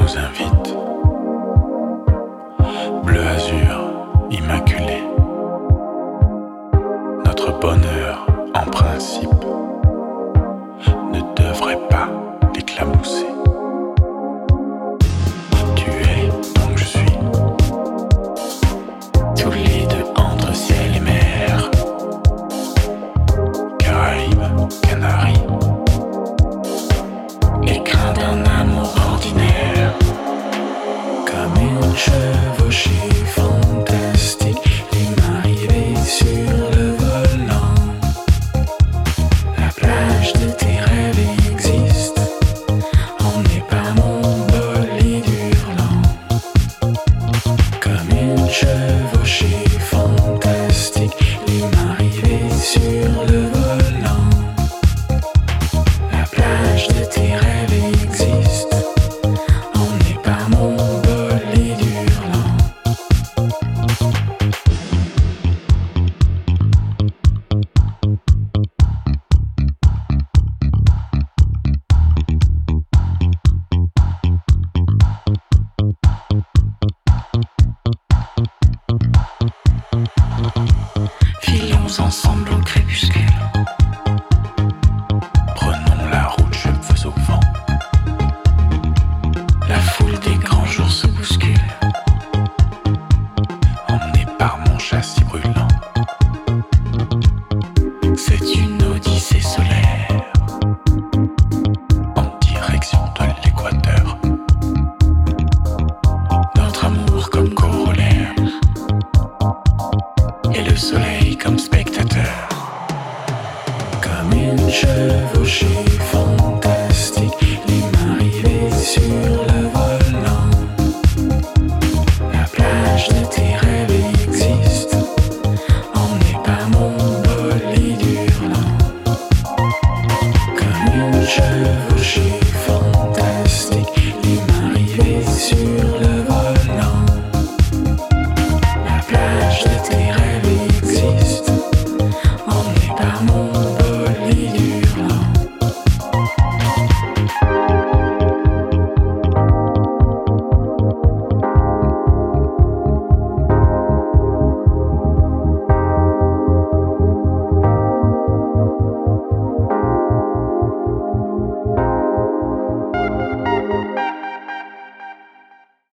nous invite. Bleu azur, immaculé. Notre bonheur, en principe, ne devrait pas l'éclabousser. Tu es donc je suis. Tous les deux entre ciel et mer. Caraïbes, Canaries. L'écrin d'un amour ordinaire. Comme une chevauchée fantastique, l'humain arrivé sur le volant. La plage de tes rêves existe, emmené par mon bolide hurlant. Comme une chevauchée fantastique, l'humain arrivé sur le volant. La plage de tes rêves existe, emmené par mon bolide hurlant. Filons ensemble au crépuscule. Prenons la route, cheveux au vent. La foule des grands jours se bouscule, emmené par mon châssis brûlant. C'est une odyssée solaire, en direction de l'équateur. Notre amour comme corollaire, et le soleil comme spectateur. Comme une chevauchée fantastique, l'humain arrivé sur le volant. La plage de tes rêves existe, emmené par mon bolide hurlant. Comme une chevauchée